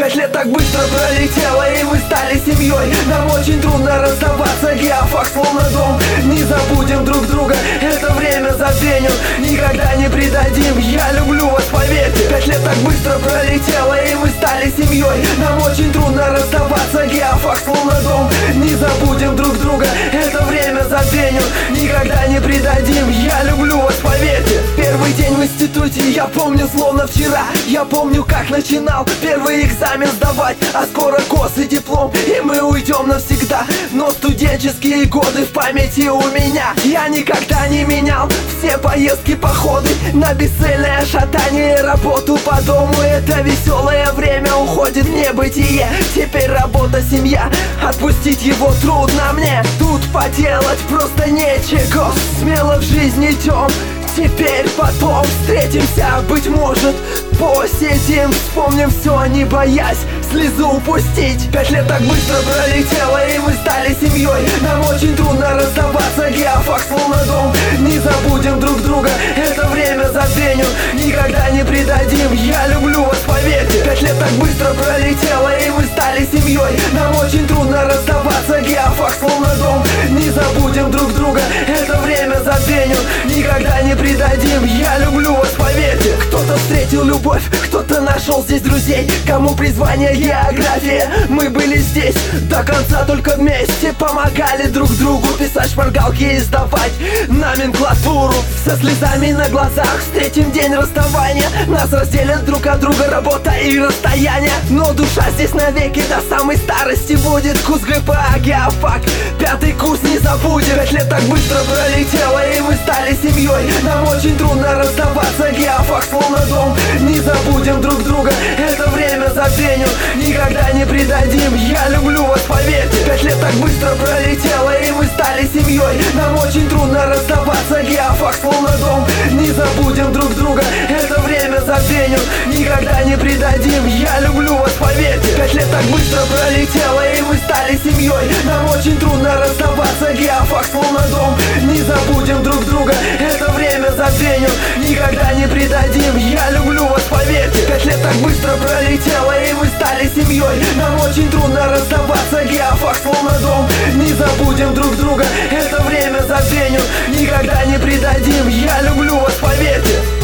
5 лет так быстро пролетело, и мы стали семьей. Нам очень трудно расставаться, геофак словно дом. Не забудем друг друга, это время забвенем. Никогда не предадим, я люблю вас, поверьте. 5 лет так быстро пролетело, и мы стали семьей. Нам очень трудно расставаться, геофак словно дом. Не забудем друг друга, это время забвенем. Никогда не предадим, я люблю вас, поверьте. Первый день в институте я помню словно вчера. Я помню, как начинал первый экзамен сдавать. А скоро гос и диплом, и мы уйдем навсегда. Но студенческие годы в памяти у меня. Я никогда не менял все поездки, походы на бесцельное шатание, работу по дому. Это веселое время уходит в небытие. Теперь работа, семья, отпустить его трудно мне. Тут поделать просто нечего. Смело в жизнь идем, теперь потом встретимся, быть может, посидим, вспомним все, не боясь слезу упустить. 5 лет так быстро пролетело, и мы стали семьей. Нам очень трудно расставаться, геофак словно дом. Не забудем друг друга, это время забвенем. Никогда не предадим, я люблю вас, поверьте. 5 лет так быстро пролетело, и мы стали семьей. Нам очень трудно расставаться, геофак словно дом. Не забудем друг друга, это время забвенем. Никогда не предадим, я люблю вас, поверьте. Кто-то встретил любовь, кто-то нашел здесь друзей. Кому призвание география, мы были здесь до конца только вместе. Помогали друг другу писать шпаргалки и сдавать номенклатуру. Со слезами на глазах встретим день расставания. Нас разделят друг от друга работа и расстояние. Но душа здесь навеки до самой старости будет. Курс ГПА, геофак, 5-й курс не забудем. 5 лет так быстро пролетело, и мы стали семьей. Нам очень трудно расставаться, геофак словно дом. Не забудем друг друга, это время забвенем. Никогда не предадим, я люблю вас, поверьте. 5 лет так быстро пролетело, и мы стали семьей. Нам очень трудно расставаться, геофак словно дом. Не забудем друг друга, это время забвенем. Никогда не предадим, я люблю вас, поверьте. 5 лет так быстро пролетело, и мы стали семьей. Нам очень трудно расставаться, геофак словно дом. Не забудем друг друга, это время забвенем. Никогда не предадим, я люблю вас, поверьте. 5 лет так быстро пролетело, и мы стали семьей. Нам очень трудно расставаться, геофак словно дом. Не забудем друг друга, это время забвенем. Никогда не предадим, я люблю вас, поверьте.